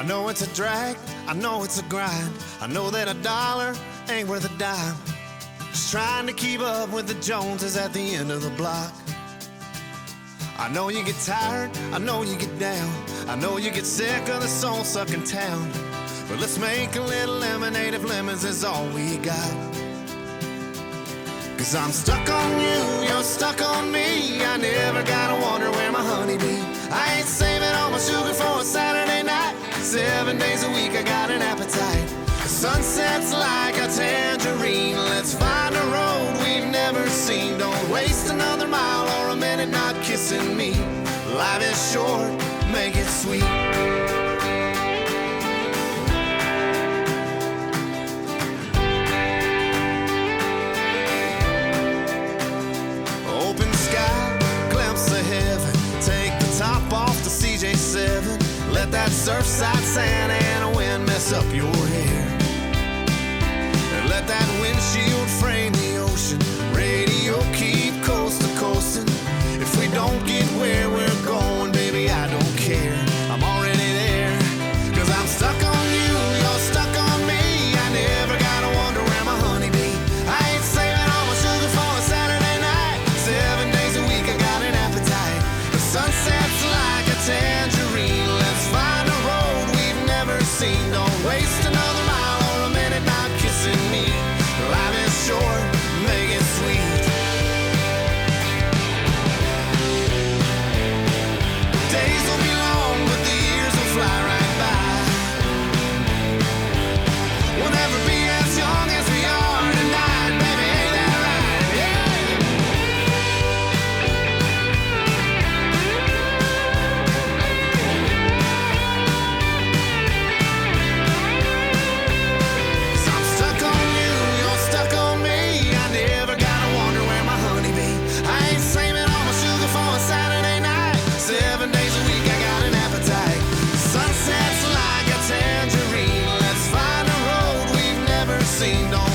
I know it's a drag, I know it's a grind. I know that a dollar ain't worth a dime. Just trying to keep up with the Joneses at the end of the block. I know you get tired, I know you get down. I know you get sick of the soul-sucking town. But let's make a little lemonade if lemons is all we got. Cause I'm stuck on you, you're stuck on me. I never gotta wonder where my honey be. I ain't saving all my sugar for a Saturday night. 7 days a week I got an appetite. The sunset's like a tangerine. Let's find a road we've never seen. Don't waste another mile or a minute not kissing me. Life is short, make it sweet. Let that Surfside Santa and a wind mess up your hair. And let that windshield frame the ocean. Radio keep coast to coasting. If we don't get where we're going, baby, I don't care. I'm already there. Cause I'm stuck on you, you're stuck on me. I never gotta wonder where my honey be. I ain't saving all my sugar for a Saturday night. 7 days a week I got an appetite. The sunset's like a tangerine. Don't waste another mile or a minute not kissing me. Life is short, make it sweet. Days will be long, but the years will fly right by. We'll never be as young as we are tonight, baby, ain't that right? Yeah. Don't